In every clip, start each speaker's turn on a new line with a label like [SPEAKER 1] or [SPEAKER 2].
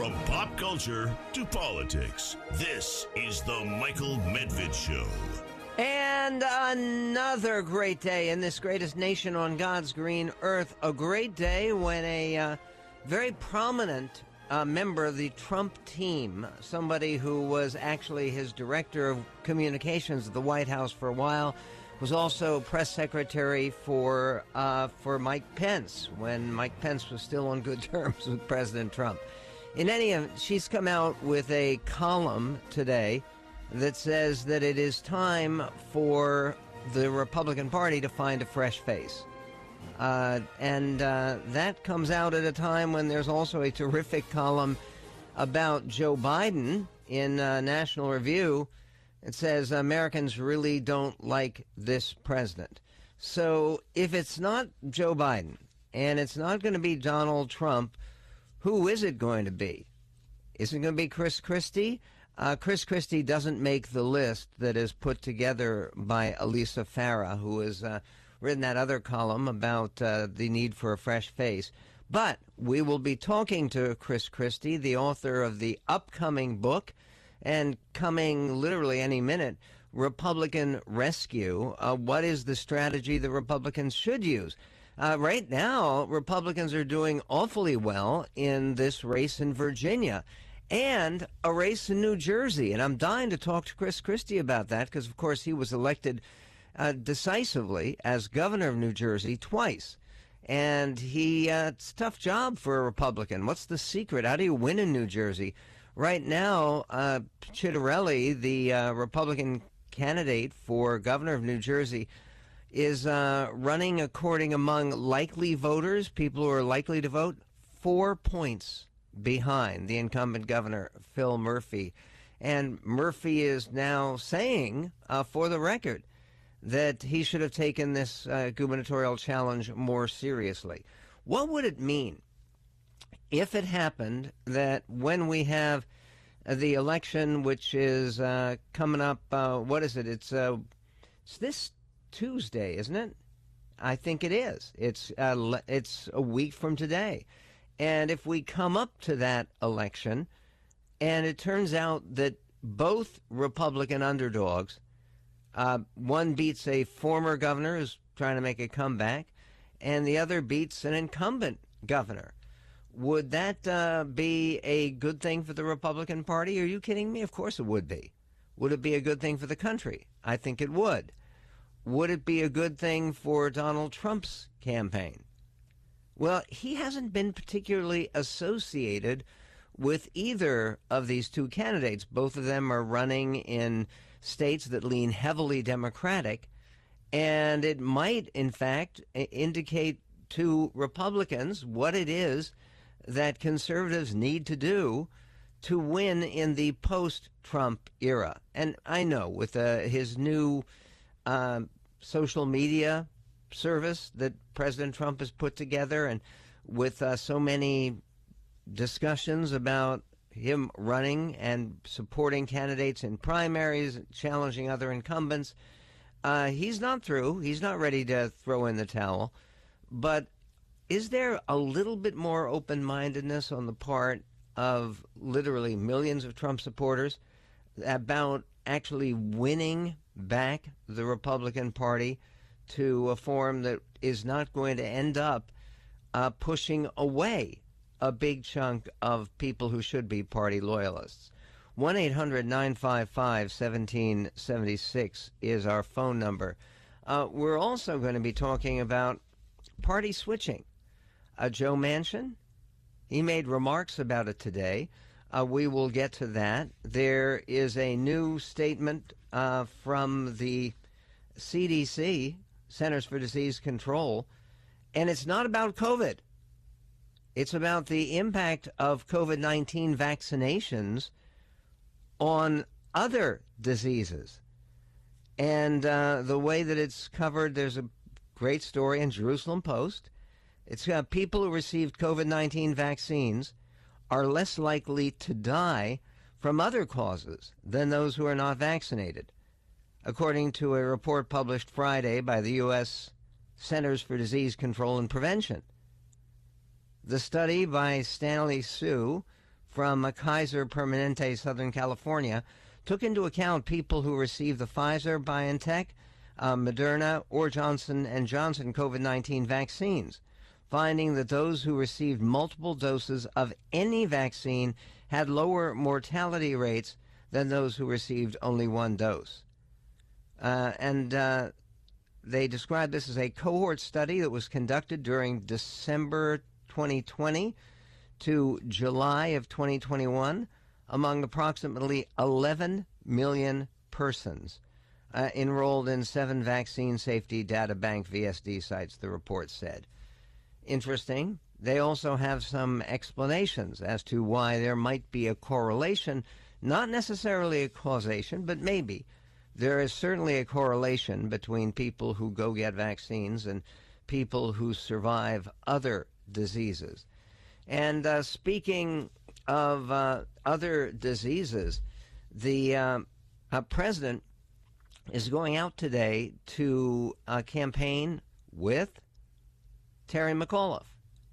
[SPEAKER 1] From pop culture to politics, this is the Michael Medved Show.
[SPEAKER 2] And another great day in this greatest nation on God's green earth. A great day when a very prominent member of the Trump team, somebody who was actually his director of communications at the White House for a while, was also press secretary for Mike Pence when Mike Pence was still on good terms with President Trump. In any event, she's come out with a column today that says that it is time for the Republican Party to find a fresh face. And that comes out at a time when there's also a terrific column about Joe Biden in National Review. It says Americans really don't like this president. So if it's not Joe Biden and it's not going to be Donald Trump, who is it going to be? Is it going to be Chris Christie? Chris Christie doesn't make the list that is put together by Elisa Farah, who has written that other column about the need for a fresh face. But we will be talking to Chris Christie, the author of the upcoming book, and coming literally any minute, Republican Rescue. What is the strategy the Republicans should use? Right now, Republicans are doing awfully well in this race in Virginia and a race in New Jersey. And I'm dying to talk to Chris Christie about that because, of course, he was elected decisively as governor of New Jersey twice. And it's a tough job for a Republican. What's the secret? How do you win in New Jersey? Right now, Chitterelli, the Republican candidate for governor of New Jersey, is running according among likely voters, people who are likely to vote, 4 points behind the incumbent governor, Phil Murphy. And Murphy is now saying, for the record, that he should have taken this gubernatorial challenge more seriously. What would it mean if it happened that when we have the election, which is coming up, what is it? It's this Tuesday, isn't it? I think it is. It's a week from today. And if we come up to that election and it turns out that both Republican underdogs, one beats a former governor who's trying to make a comeback, and the other beats an incumbent governor, would that be a good thing for the Republican Party? Are you kidding me? Of course it would be. Would it be a good thing for the country? I think it would. Would it be a good thing for Donald Trump's campaign? Well, he hasn't been particularly associated with either of these two candidates. Both of them are running in states that lean heavily Democratic, and it might, in fact, indicate to Republicans what it is that conservatives need to do to win in the post-Trump era. And I know with his new social media service that President Trump has put together, and with so many discussions about him running and supporting candidates in primaries, challenging other incumbents, he's not through. He's not ready to throw in the towel. But is there a little bit more open-mindedness on the part of literally millions of Trump supporters about actually winning back the Republican Party to a form that is not going to end up pushing away a big chunk of people who should be party loyalists? 1-800-955-1776 is our phone number. We're also going to be talking about party switching. Joe Manchin, he made remarks about it today. We will get to that. There is a new statement from the CDC, Centers for Disease Control, and it's not about COVID. It's about the impact of COVID-19 vaccinations on other diseases. And the way that it's covered, there's a great story in Jerusalem Post. It's people who received COVID-19 vaccines are less likely to die from other causes than those who are not vaccinated, according to a report published Friday by the U.S. Centers for Disease Control and Prevention. The study by Stanley Su from Kaiser Permanente, Southern California, took into account people who received the Pfizer, BioNTech, Moderna, or Johnson & Johnson COVID-19 vaccines, finding that those who received multiple doses of any vaccine had lower mortality rates than those who received only one dose. They described this as a cohort study that was conducted during December 2020 to July of 2021 among approximately 11 million persons enrolled in 7 vaccine safety data bank VSD sites, the report said. Interesting. They also have some explanations as to why there might be a correlation, not necessarily a causation, but maybe. There is certainly a correlation between people who go get vaccines and people who survive other diseases. And speaking of other diseases, the president is going out today to campaign with Terry McAuliffe.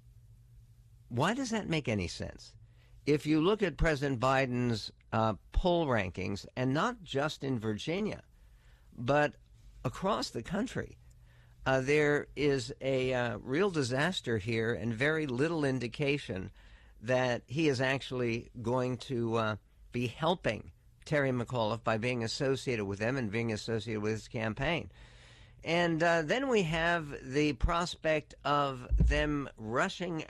[SPEAKER 2] Why does that make any sense? If you look at President Biden's poll rankings, and not just in Virginia, but across the country, there is a real disaster here and very little indication that he is actually going to be helping Terry McAuliffe by being associated with them and being associated with his campaign. And then we have the prospect of them rushing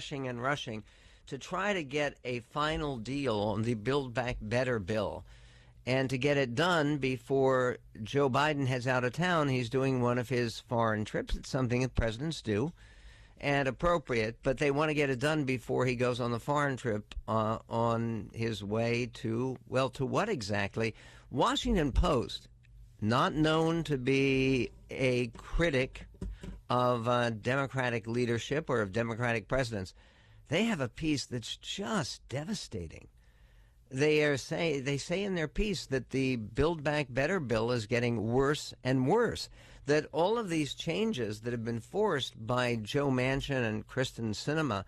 [SPEAKER 2] to try to get a final deal on the Build Back Better bill and to get it done before Joe Biden heads out of town. He's doing one of his foreign trips. It's something that presidents do and appropriate, but they want to get it done before he goes on the foreign trip on his way to, well, to what exactly? Washington Post, not known to be a critic of Democratic leadership or of Democratic presidents, they have a piece that's just devastating. They say in their piece that the Build Back Better bill is getting worse and worse, that all of these changes that have been forced by Joe Manchin and Kyrsten Sinema,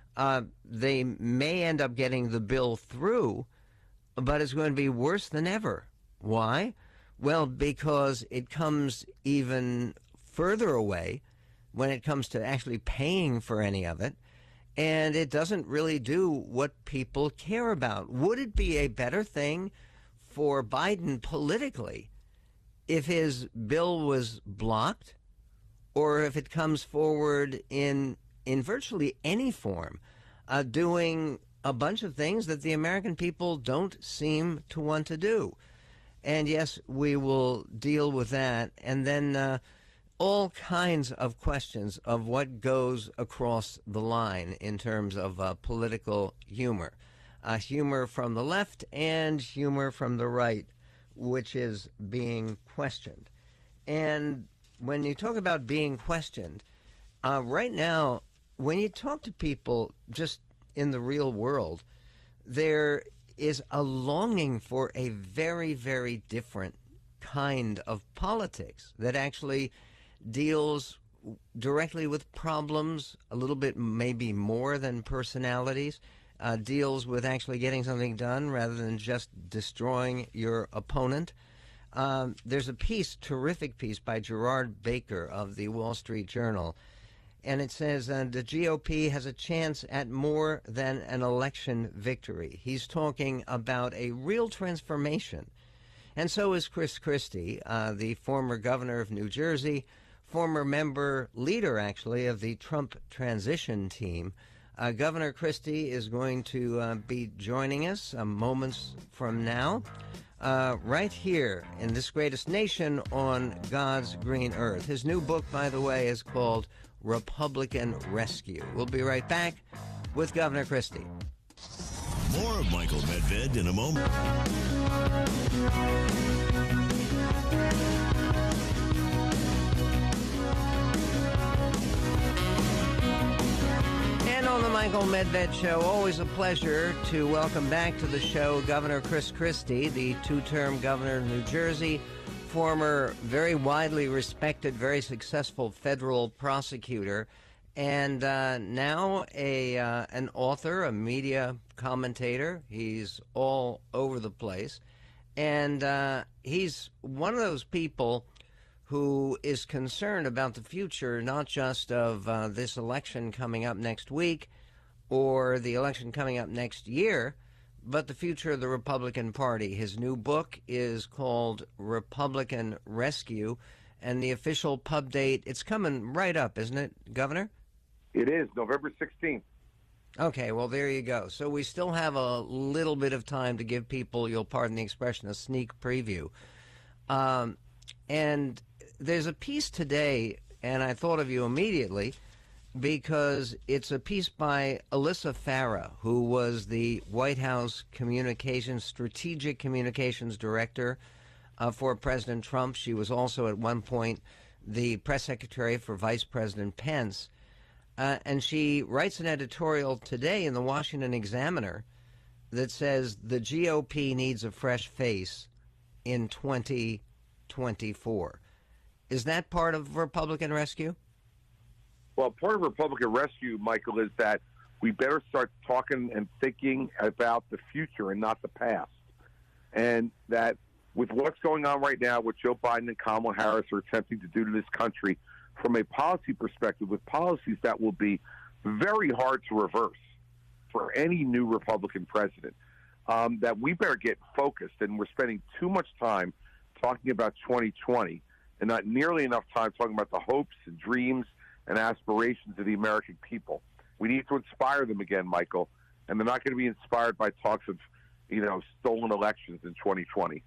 [SPEAKER 2] they may end up getting the bill through, but it's going to be worse than ever. Why? Well, because it comes even further away when it comes to actually paying for any of it, and it doesn't really do what people care about. Would it be a better thing for Biden politically if his bill was blocked, or if it comes forward in virtually any form, doing a bunch of things that the American people don't seem to want to do? And yes, we will deal with that. And then all kinds of questions of what goes across the line in terms of political humor. Humor from the left and humor from the right, which is being questioned. And when you talk about being questioned, right now, when you talk to people just in the real world, there is a longing for a very, very different kind of politics that actually deals directly with problems, a little bit maybe more than personalities, deals with actually getting something done rather than just destroying your opponent. There's a piece, terrific piece by Gerard Baker of the Wall Street Journal, and it says the GOP has a chance at more than an election victory. He's talking about a real transformation. And so is Chris Christie, the former governor of New Jersey, former leader, actually, of the Trump transition team. Governor Christie is going to be joining us moments from now, right here in this greatest nation on God's green earth. His new book, by the way, is called Republican Rescue. We'll be right back with Governor Christie.
[SPEAKER 1] More of Michael Medved in a moment.
[SPEAKER 2] And on the Michael Medved Show, always a pleasure to welcome back to the show Governor Chris Christie, the two-term governor of New Jersey, former, very widely respected, very successful federal prosecutor, and now an author, a media commentator. He's all over the place, and he's one of those people who is concerned about the future, not just of this election coming up next week or the election coming up next year, but the future of the Republican Party. His new book is called Republican Rescue, and the official pub date, it's coming right up, isn't it, Governor?
[SPEAKER 3] It is, November 16th.
[SPEAKER 2] Okay, well, there you go. So we still have a little bit of time to give people, you'll pardon the expression, a sneak preview. And there's a piece today, and I thought of you immediately, because it's a piece by Alyssa Farah, who was the White House Strategic Communications Director for President Trump. She was also at one point the press secretary for Vice President Pence. And she writes an editorial today in the Washington Examiner that says the GOP needs a fresh face in 2024. Is that part of Republican Rescue?
[SPEAKER 3] Well, part of Republican Rescue, Michael, is that we better start talking and thinking about the future and not the past. And that with what's going on right now, what Joe Biden and Kamala Harris are attempting to do to this country from a policy perspective, with policies that will be very hard to reverse for any new Republican president, that we better get focused. And we're spending too much time talking about 2020 and not nearly enough time talking about the hopes and dreams and aspirations of the American people. We need to inspire them again, Michael, and they're not going to be inspired by talks of, stolen elections in 2020.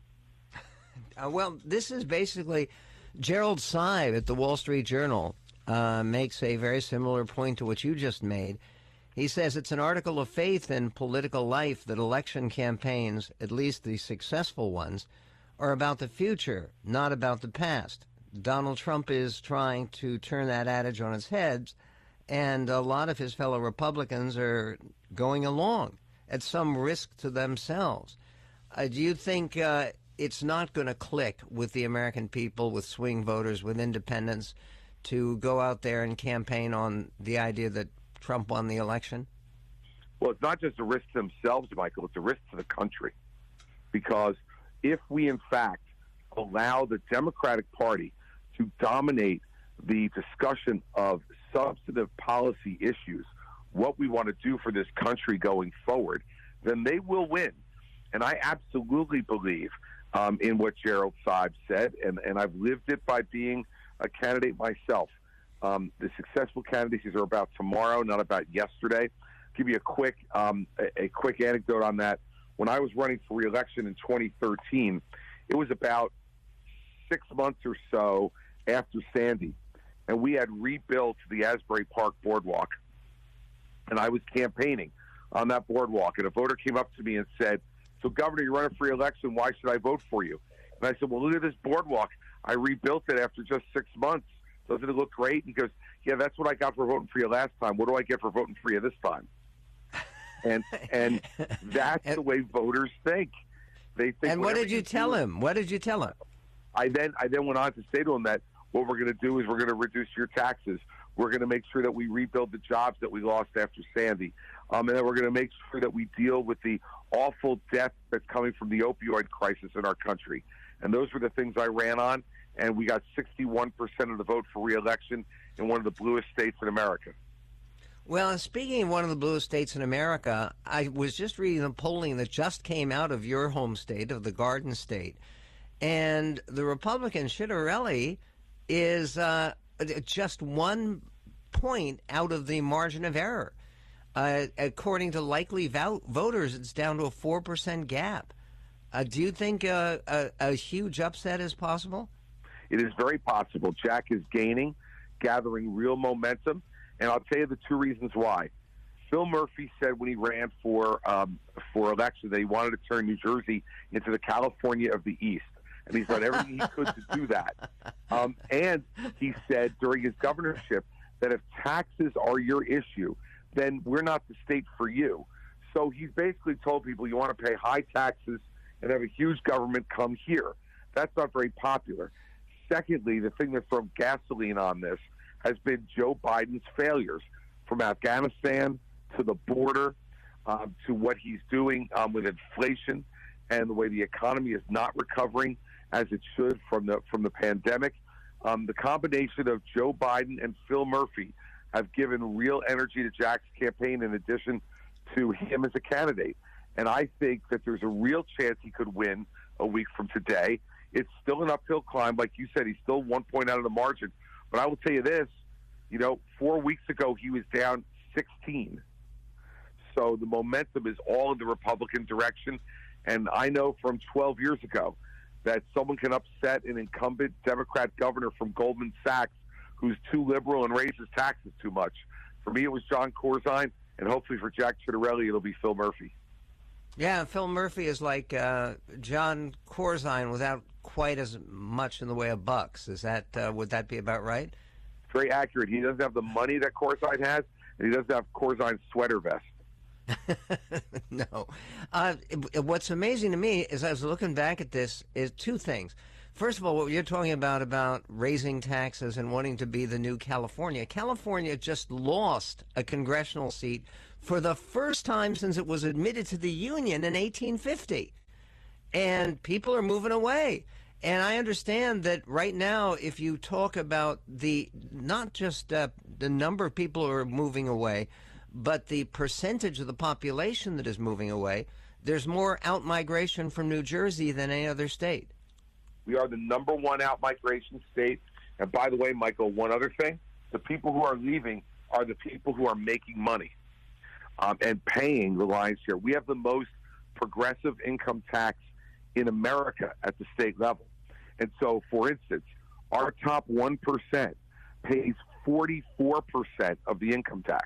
[SPEAKER 2] Well, this is basically Gerald Seib at the Wall Street Journal makes a very similar point to what you just made. He says it's an article of faith in political life that election campaigns, at least the successful ones, are about the future, not about the past. Donald Trump is trying to turn that adage on its head, and a lot of his fellow Republicans are going along at some risk to themselves. Do you think it's not going to click with the American people, with swing voters, with independents, to go out there and campaign on the idea that Trump won the election?
[SPEAKER 3] Well, it's not just a risk to themselves, Michael. It's a risk to the country. Because if we, in fact, allow the Democratic Party to dominate the discussion of substantive policy issues, what we want to do for this country going forward, then they will win. And I absolutely believe in what Gerald Seib said, and I've lived it by being a candidate myself. The successful candidacies are about tomorrow, not about yesterday. Give you a quick anecdote on that. When I was running for re-election in 2013, it was about 6 months or so after Sandy, and we had rebuilt the Asbury Park Boardwalk, and I was campaigning on that boardwalk, and a voter came up to me and said, "So, Governor, you're running for re-election. Why should I vote for you?" And I said, "Well, look at this boardwalk. I rebuilt it after just 6 months. Doesn't it look great?" He goes, "Yeah, that's what I got for voting for you last time. What do I get for voting for you this time?" And that's the way voters think. They think.
[SPEAKER 2] And what did you tell him? What did you tell him?
[SPEAKER 3] I then went on to say to him that what we're going to do is we're going to reduce your taxes. We're going to make sure that we rebuild the jobs that we lost after Sandy. And then we're going to make sure that we deal with the awful death that's coming from the opioid crisis in our country. And those were the things I ran on, and we got 61% of the vote for re-election in one of the bluest states in America.
[SPEAKER 2] Well, speaking of one of the bluest states in America, I was just reading the polling that just came out of your home state, of the Garden State, and the Republican Schiaparelli is just 1 point out of the margin of error. According to likely voters, it's down to a 4% gap. Do you think a huge upset is possible?
[SPEAKER 3] It is very possible. Jack is gaining, gathering real momentum, and I'll tell you the two reasons why. Phil Murphy said when he ran for election that he wanted to turn New Jersey into the California of the East, and he's done everything he could to do that. And he said during his governorship that if taxes are your issue, then we're not the state for you. So he's basically told people, you want to pay high taxes and have a huge government, come here. That's not very popular. Secondly, the thing that throws gasoline on this has been Joe Biden's failures, from Afghanistan to the border to what he's doing with inflation and the way the economy is not recovering as it should from the pandemic. The combination of Joe Biden and Phil Murphy have given real energy to Jack's campaign in addition to him as a candidate. And I think that there's a real chance he could win a week from today. It's still an uphill climb. Like you said, he's still 1 point out of the margin. But I will tell you this, 4 weeks ago he was down 16. So the momentum is all in the Republican direction. And I know from 12 years ago that someone can upset an incumbent Democrat governor from Goldman Sachs who's too liberal and raises taxes too much. For me, it was John Corzine, and hopefully for Jack Ciattarelli, it'll be Phil Murphy.
[SPEAKER 2] Yeah, Phil Murphy is like John Corzine without quite as much in the way of bucks. Is that would that be about right?
[SPEAKER 3] Very accurate. He doesn't have the money that Corzine has, and he doesn't have Corzine's sweater vest.
[SPEAKER 2] No. What's amazing to me is I was looking back at this is two things. First of all, what you're talking about raising taxes and wanting to be the new California. California just lost a congressional seat for the first time since it was admitted to the Union in 1850. And people are moving away. And I understand that right now, if you talk about not just the number of people who are moving away, but the percentage of the population that is moving away, there's more out-migration from New Jersey than any other state.
[SPEAKER 3] We are the number one out-migration state. And by the way, Michael, one other thing, the people who are leaving are the people who are making money and paying the lion's share. We have the most progressive income tax in America at the state level. And so, for instance, our top 1% pays 44% of the income tax.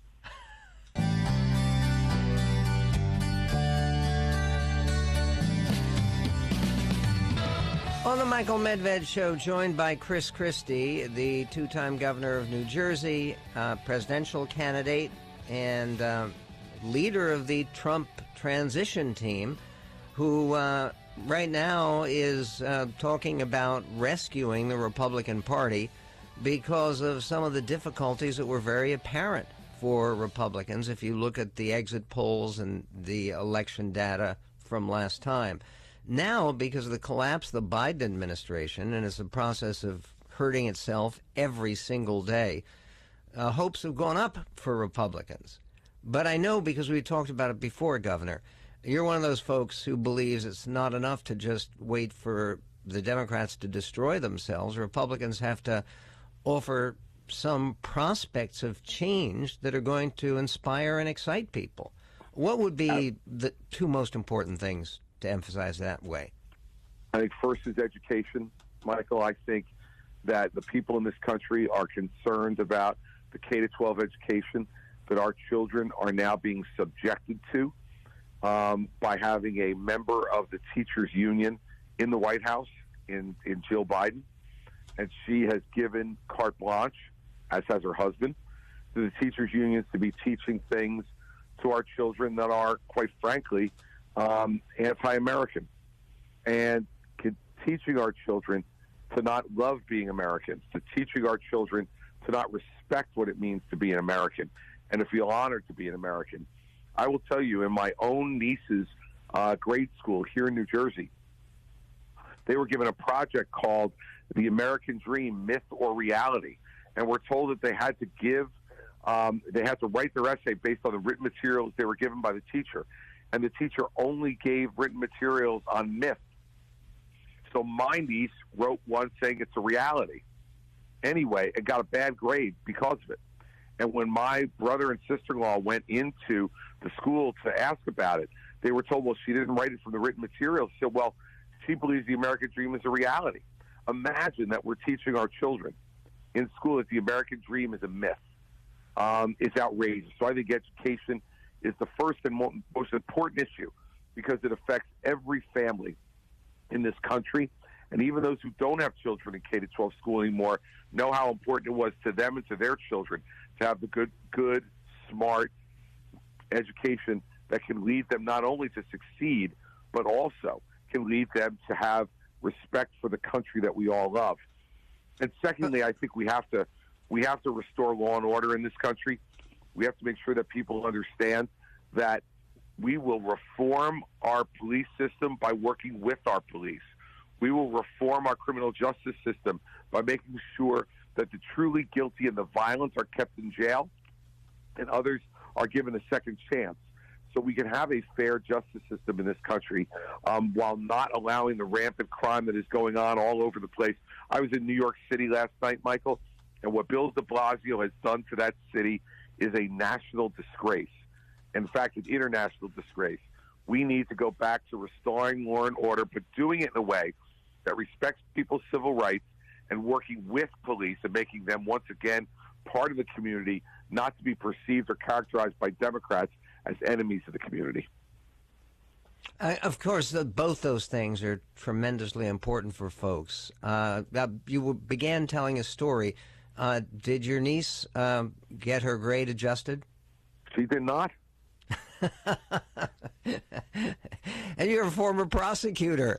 [SPEAKER 2] On the Michael Medved Show, joined by Chris Christie, the two-time governor of New Jersey, presidential candidate, and leader of the Trump transition team, who right now is talking about rescuing the Republican Party because of some of the difficulties that were very apparent for Republicans if you look at the exit polls and the election data from last time. Now, because of the collapse of the Biden administration, and it's a process of hurting itself every single day, hopes have gone up for Republicans. But I know, because we talked about it before, Governor, you're one of those folks who believes it's not enough to just wait for the Democrats to destroy themselves. Republicans have to offer some prospects of change that are going to inspire and excite people. What would be the two most important things to emphasize that way?
[SPEAKER 3] I think first is education, Michael. I think that the people in this country are concerned about the K-12 education that our children are now being subjected to by having a member of the teachers union in the White House in Jill Biden. And she has given carte blanche, as has her husband, to the teachers unions to be teaching things to our children that are, quite frankly, anti-American, and teaching our children to not love being Americans, to teaching our children to not respect what it means to be an American and to feel honored to be an American. I will tell you, in my own niece's grade school here in New Jersey, they were given a project called The American Dream, Myth or Reality, and we're told that they had to write their essay based on the written materials they were given by the teacher. And the teacher only gave written materials on myth. So my niece wrote one saying it's a reality. Anyway, it got a bad grade because of it. And when my brother and sister-in-law went into the school to ask about it, they were told, well, she didn't write it from the written materials. She said, well, she believes the American dream is a reality. Imagine that we're teaching our children in school that the American dream is a myth. It's outrageous. So I think education is the first and most important issue because it affects every family in this country. And even those who don't have children in K-12 school anymore know how important it was to them and to their children to have the good, smart education that can lead them not only to succeed, but also can lead them to have respect for the country that we all love. And secondly, I think we have to We have to restore law and order in this country. We have to make sure that people understand that we will reform our police system by working with our police. We will reform our criminal justice system by making sure that the truly guilty and the violent are kept in jail and others are given a second chance, so we can have a fair justice system in this country while not allowing the rampant crime that is going on all over the place. I was in New York City last night, Michael, and what Bill de Blasio has done to that city is a national disgrace. In fact, an international disgrace. We need to go back to restoring law and order, but doing it in a way that respects people's civil rights and working with police and making them, once again, part of the community, not to be perceived or characterized by Democrats as enemies of the community.
[SPEAKER 2] Of course, both those things are tremendously important for folks. You began telling a story. Did your niece get her grade adjusted?
[SPEAKER 3] She did not.
[SPEAKER 2] And you're a former prosecutor.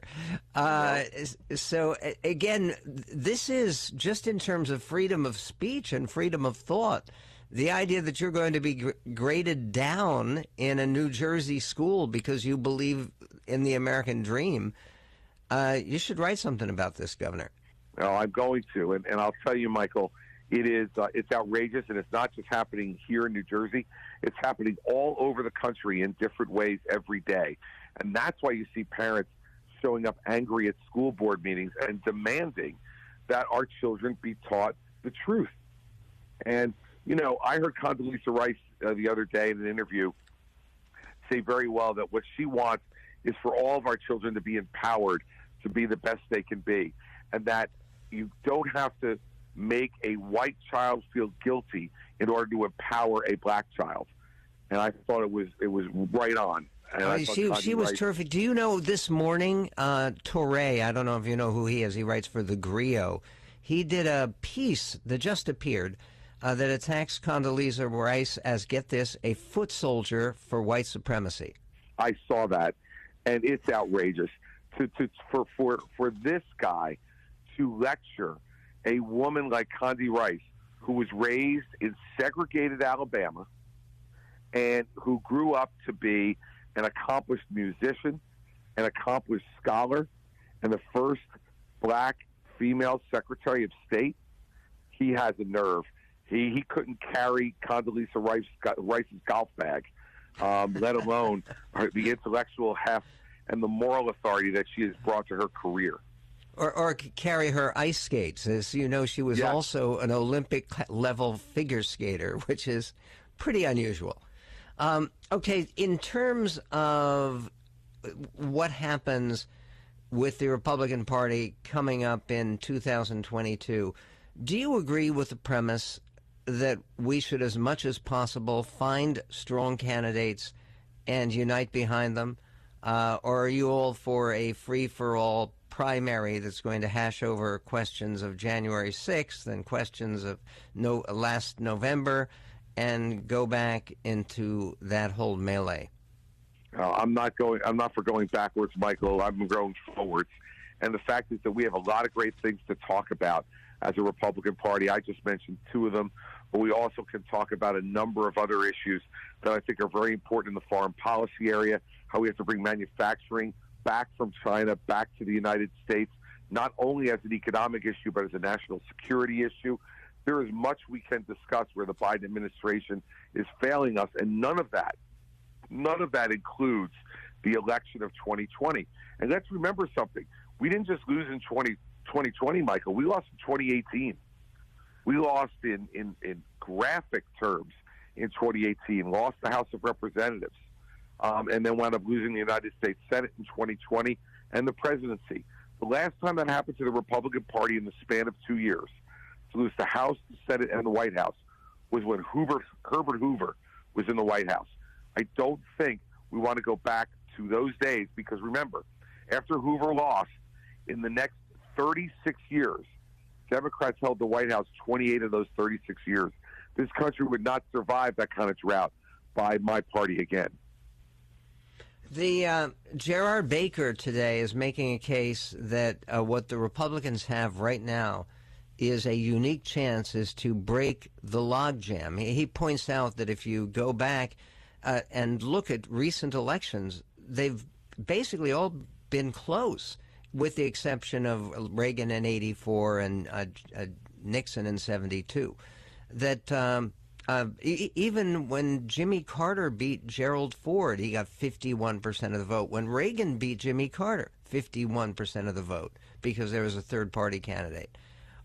[SPEAKER 2] So, again, this is just in terms of freedom of speech and freedom of thought. The idea that you're going to be graded down in a New Jersey school because you believe in the American dream, you should write something about this, Governor.
[SPEAKER 3] No, I'm going to. And I'll tell you, Michael, it's outrageous, and it's not just happening here in New Jersey. It's happening all over the country in different ways every day. And that's why you see parents showing up angry at school board meetings and demanding that our children be taught the truth. And, you know, I heard Condoleezza Rice the other day in an interview say very well that what she wants is for all of our children to be empowered to be the best they can be, and that you don't have to make a white child feel guilty in order to empower a black child. And I thought it was right on. And
[SPEAKER 2] she was terrific. Do you know this morning, Torre, I don't know if you know who he is, he writes for The Grio. He did a piece that just appeared that attacks Condoleezza Rice as, get this, a foot soldier for white supremacy.
[SPEAKER 3] I saw that, and it's outrageous for this guy to lecture a woman like Condi Rice, who was raised in segregated Alabama and who grew up to be an accomplished musician, an accomplished scholar, and the first black female Secretary of State. He has a nerve. He couldn't carry Condoleezza Rice's golf bag, let alone the intellectual heft and the moral authority that she has brought to her career.
[SPEAKER 2] Or carry her ice skates. As you know, she was also an Olympic-level figure skater, which is pretty unusual. Okay, in terms of what happens with the Republican Party coming up in 2022, do you agree with the premise that we should, as much as possible, find strong candidates and unite behind them? Or are you all for a free-for-all primary that's going to hash over questions of January 6th and questions of last November and go back into that whole melee?
[SPEAKER 3] I'm not for going backwards, Michael. I'm going forwards. And the fact is that we have a lot of great things to talk about as a Republican Party. I just mentioned two of them, but we also can talk about a number of other issues that I think are very important in the foreign policy area, how we have to bring manufacturing back from China back to the United States, not only as an economic issue, but as a national security issue. There is much we can discuss where the Biden administration is failing us, and none of that includes the election of 2020. And let's remember something. We didn't just lose in 2020, Michael. We lost in 2018. We lost in graphic terms in 2018, lost the House of Representatives, and then wound up losing the United States Senate in 2020 and the presidency. The last time that happened to the Republican Party in the span of 2 years, to lose the House, the Senate, and the White House, was when Herbert Hoover was in the White House. I don't think we want to go back to those days because, remember, after Hoover lost, in the next 36 years, Democrats held the White House 28 of those 36 years. This country would not survive that kind of drought by my party again.
[SPEAKER 2] The Gerard Baker today is making a case that what the Republicans have right now is a unique chance is to break the logjam. He points out that if you go back and look at recent elections, they've basically all been close, with the exception of Reagan in '84 and Nixon in '72. That even when Jimmy Carter beat Gerald Ford, he got 51% of the vote. When Reagan beat Jimmy Carter, 51% of the vote, because there was a third-party candidate.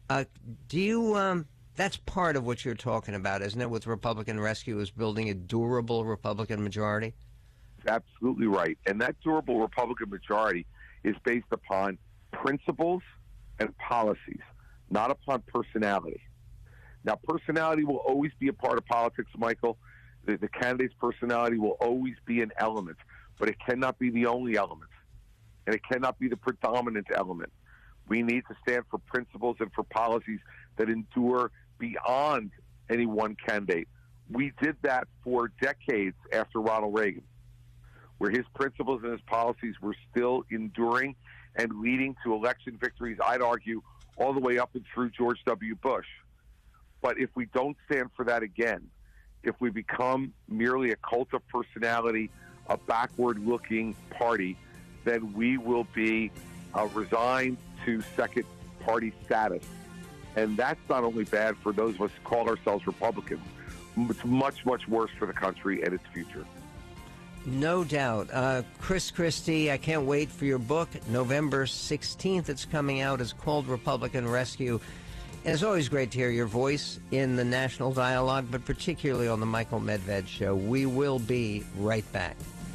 [SPEAKER 2] That's part of what you're talking about, isn't it, with Republican Rescue, is building a durable Republican majority?
[SPEAKER 3] Absolutely right. And that durable Republican majority is based upon principles and policies, not upon personality. Now, personality will always be a part of politics, Michael. The candidate's personality will always be an element, but it cannot be the only element, and it cannot be the predominant element. We need to stand for principles and for policies that endure beyond any one candidate. We did that for decades after Ronald Reagan, where his principles and his policies were still enduring and leading to election victories, I'd argue, all the way up and through George W. Bush. But if we don't stand for that again, if we become merely a cult of personality, a backward-looking party, then we will be resigned to second-party status. And that's not only bad for those of us who call ourselves Republicans. It's much, much worse for the country and its future.
[SPEAKER 2] No doubt. Chris Christie, I can't wait for your book. November 16th, it's coming out. It's called Republican Rescue. And it's always great to hear your voice in the national dialogue, but particularly on the Michael Medved Show. We will be right back.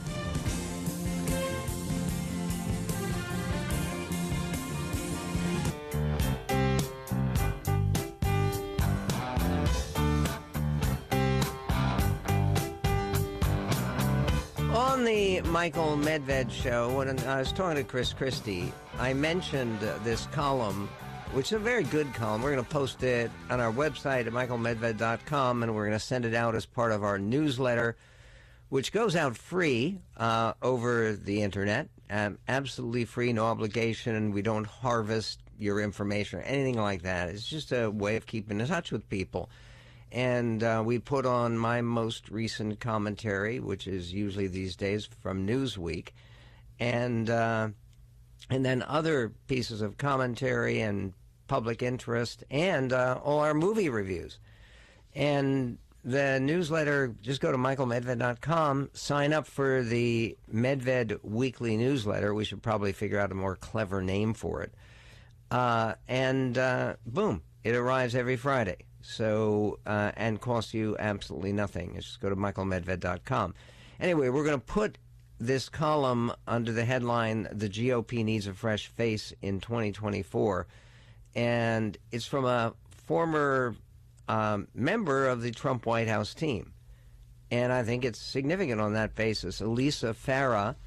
[SPEAKER 2] On the Michael Medved Show, when I was talking to Chris Christie, I mentioned this column, which is a very good column. We're going to post it on our website at michaelmedved.com, and we're going to send it out as part of our newsletter, which goes out free over the internet, absolutely free, no obligation. We don't harvest your information or anything like that. It's just a way of keeping in touch with people. And we put on my most recent commentary, which is usually these days from Newsweek, and then other pieces of commentary and public interest, and all our movie reviews. And the newsletter, just go to michaelmedved.com, sign up for the Medved Weekly newsletter. We should probably figure out a more clever name for it. Boom, it arrives every Friday. So, and costs you absolutely nothing. Just go to michaelmedved.com. Anyway, we're going to put this column under the headline, "The GOP Needs a Fresh Face in 2024." And it's from a former member of the Trump White House team. And I think it's significant on that basis. Elisa Farah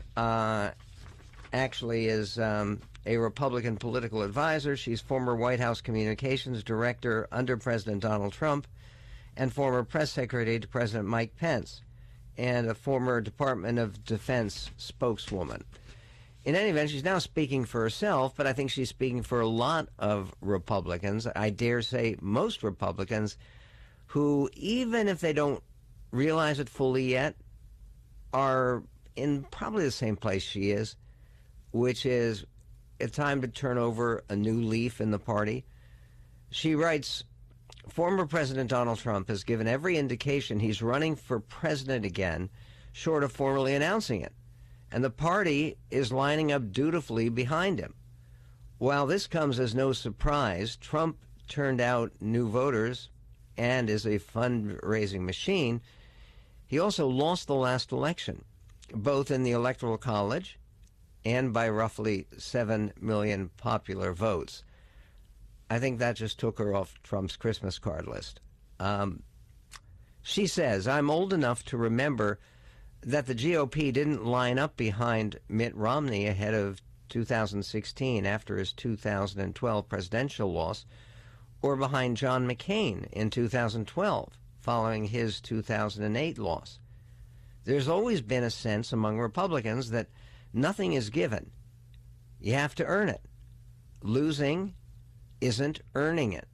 [SPEAKER 2] actually is a Republican political advisor. She's former White House communications director under President Donald Trump and former press secretary to President Mike Pence, and a former Department of Defense spokeswoman. In any event, she's now speaking for herself, but I think she's speaking for a lot of Republicans, I dare say most Republicans, who, even if they don't realize it fully yet, are in probably the same place she is, which is it's time to turn over a new leaf in the party. She writes, "Former President Donald Trump has given every indication he's running for president again, short of formally announcing it. And the party is lining up dutifully behind him. While this comes as no surprise, Trump turned out new voters and is a fundraising machine. He also lost the last election, both in the Electoral College and by roughly 7 million popular votes." I think that just took her off Trump's Christmas card list. She says, "I'm old enough to remember that the GOP didn't line up behind Mitt Romney ahead of 2016 after his 2012 presidential loss, or behind John McCain in 2012 following his 2008 loss. There's always been a sense among Republicans that nothing is given. You have to earn it. Losing isn't earning it.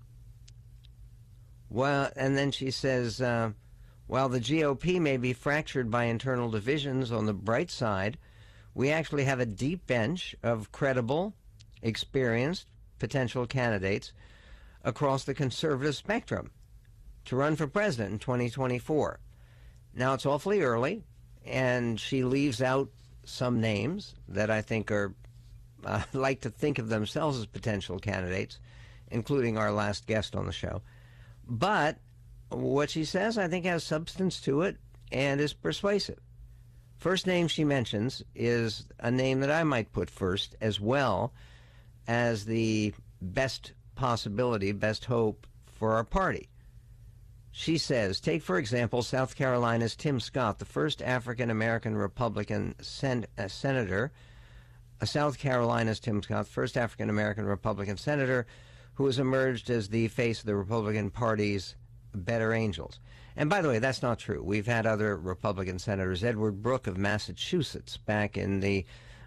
[SPEAKER 2] Well, and then she says, while the GOP may be fractured by internal divisions, on the bright side, we actually have a deep bench of credible, experienced potential candidates across the conservative spectrum to run for president in 2024. Now, it's awfully early, and she leaves out some names that I think are like to think of themselves as potential candidates, including our last guest on the show. But what she says, I think, has substance to it and is persuasive. First name she mentions is a name that I might put first, as well as the best possibility, best hope for our party. She says, take, for example, South Carolina's Tim Scott, the first African-American Republican senator, South Carolina's Tim Scott, first African-American Republican senator who has emerged as the face of the Republican Party's better angels. And by the way, that's not true. We've had other Republican senators. Edward Brooke of Massachusetts back in the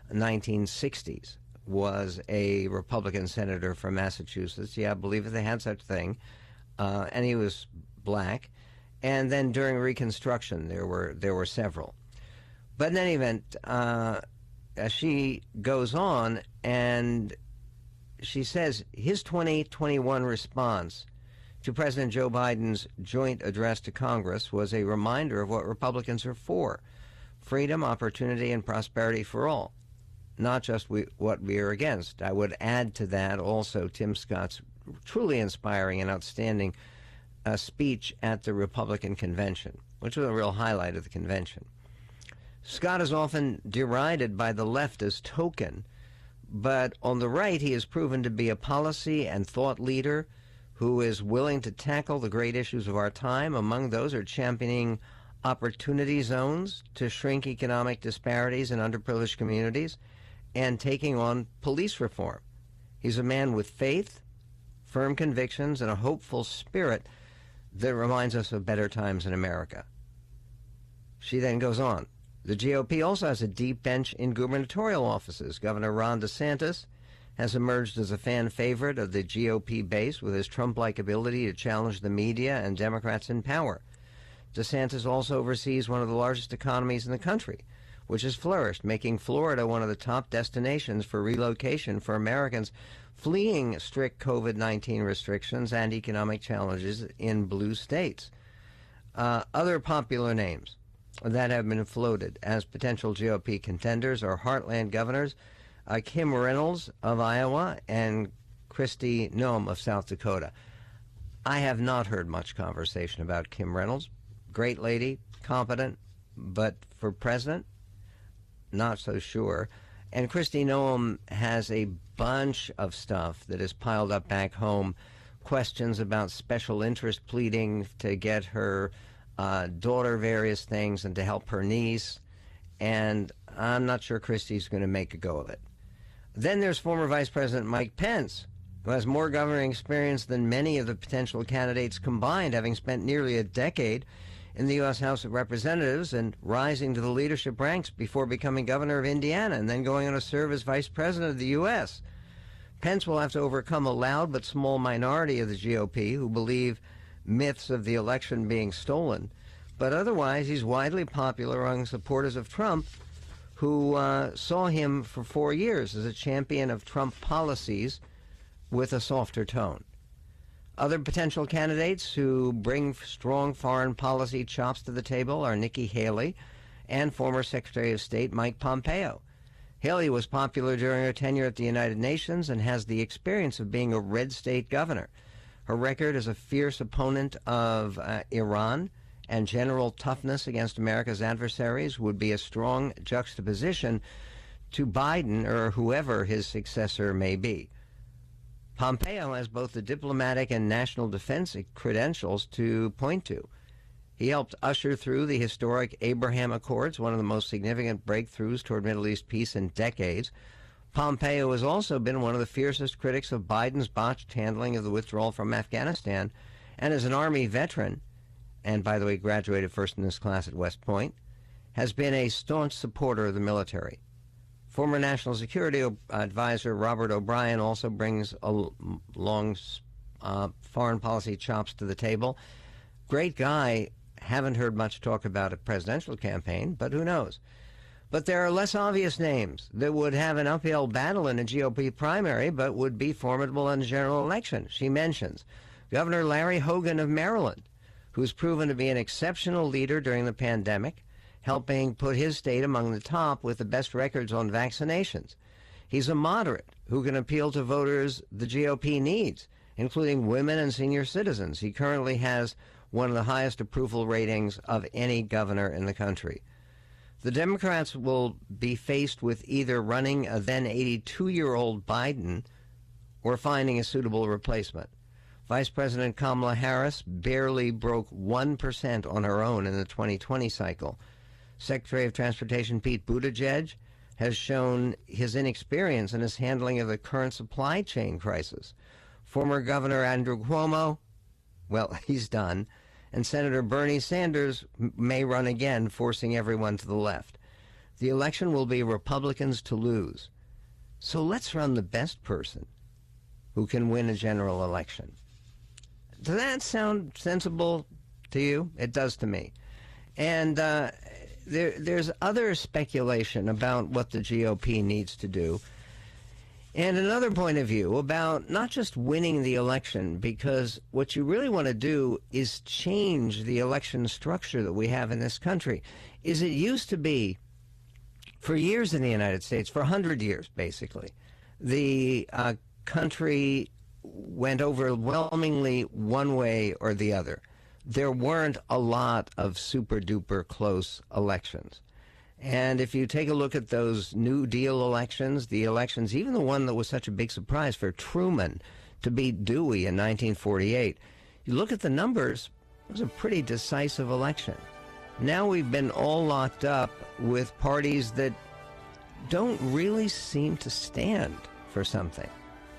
[SPEAKER 2] 1960s was a Republican senator from Massachusetts. Yeah, I believe it, they had such a thing. And he was black. And then during Reconstruction, there were several. But in any event, she goes on and she says his 2021 response to President Joe Biden's joint address to Congress was a reminder of what Republicans are for: freedom, opportunity, and prosperity for all, not just what we are against. I would add to that also Tim Scott's truly inspiring and outstanding speech at the Republican convention, which was a real highlight of the convention. Scott is often derided by the left as token, but on the right he has proven to be a policy and thought leader who is willing to tackle the great issues of our time. Among those are championing opportunity zones to shrink economic disparities in underprivileged communities and taking on police reform. He's a man with faith, firm convictions, and a hopeful spirit that reminds us of better times in America. She then goes on. The GOP also has a deep bench in gubernatorial offices. Governor Ron DeSantis has emerged as a fan favorite of the GOP base with his Trump-like ability to challenge the media and Democrats in power. DeSantis also oversees one of the largest economies in the country, which has flourished, making Florida one of the top destinations for relocation for Americans fleeing strict COVID-19 restrictions and economic challenges in blue states. Other popular names that have been floated as potential GOP contenders are Heartland governors Kim Reynolds of Iowa and Kristi Noem of South Dakota. I have not heard much conversation about Kim Reynolds. Great lady, competent, but for president, not so sure. And Kristi Noem has a bunch of stuff that is piled up back home, questions about special interest pleading to get her daughter various things and to help her niece, and I'm not sure Kristi's going to make a go of it. Then there's former Vice President Mike Pence, who has more governing experience than many of the potential candidates combined, having spent nearly a decade in the U.S. House of Representatives and rising to the leadership ranks before becoming governor of Indiana and then going on to serve as Vice President of the U.S. Pence will have to overcome a loud but small minority of the GOP who believe myths of the election being stolen, but otherwise he's widely popular among supporters of Trump, who saw him for 4 years as a champion of Trump policies with a softer tone. Other potential candidates who bring strong foreign policy chops to the table are Nikki Haley and former Secretary of State Mike Pompeo. Haley was popular during her tenure at the United Nations and has the experience of being a red state governor. Her record as a fierce opponent of Iran and general toughness against America's adversaries would be a strong juxtaposition to Biden or whoever his successor may be. Pompeo has both the diplomatic and national defense credentials to point to. He helped usher through the historic Abraham Accords, one of the most significant breakthroughs toward Middle East peace in decades. Pompeo has also been one of the fiercest critics of Biden's botched handling of the withdrawal from Afghanistan, and as an Army veteran, and by the way graduated first in his class at West Point, has been a staunch supporter of the military. Former National Security Advisor Robert O'Brien also brings long foreign policy chops to the table. Great guy. Haven't heard much talk about a presidential campaign, but who knows? But there are less obvious names that would have an uphill battle in a GOP primary, but would be formidable in a general election. She mentions Governor Larry Hogan of Maryland, who's proven to be an exceptional leader during the pandemic, helping put his state among the top with the best records on vaccinations. He's a moderate who can appeal to voters the GOP needs, including women and senior citizens. He currently has one of the highest approval ratings of any governor in the country. The Democrats will be faced with either running a then 82-year-old Biden or finding a suitable replacement. Vice President Kamala Harris barely broke 1% on her own in the 2020 cycle. Secretary of Transportation Pete Buttigieg has shown his inexperience in his handling of the current supply chain crisis. Former Governor Andrew Cuomo, well, he's done. And Senator Bernie Sanders may run again, forcing everyone to the left. The election will be Republicans to lose. So let's run the best person who can win a general election. Does that sound sensible to you? It does to me. And there's other speculation about what the GOP needs to do. And another point of view about not just winning the election, because what you really want to do is change the election structure that we have in this country. Is it used to be, for years in the United States, for 100 years basically, the country went overwhelmingly one way or the other. There weren't a lot of super-duper close elections. And if you take a look at those New Deal elections, the elections, even the one that was such a big surprise for Truman to beat Dewey in 1948, you look at the numbers, it was a pretty decisive election. Now we've been all locked up with parties that don't really seem to stand for something.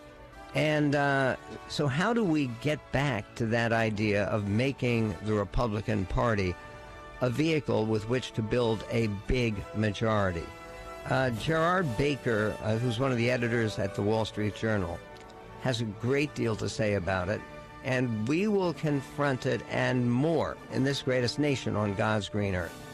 [SPEAKER 2] And so how do we get back to that idea of making the Republican Party a vehicle with which to build a big majority? Gerard Baker, who's one of the editors at the Wall Street Journal, has a great deal to say about it, and we will confront it and more in this greatest nation on God's green earth.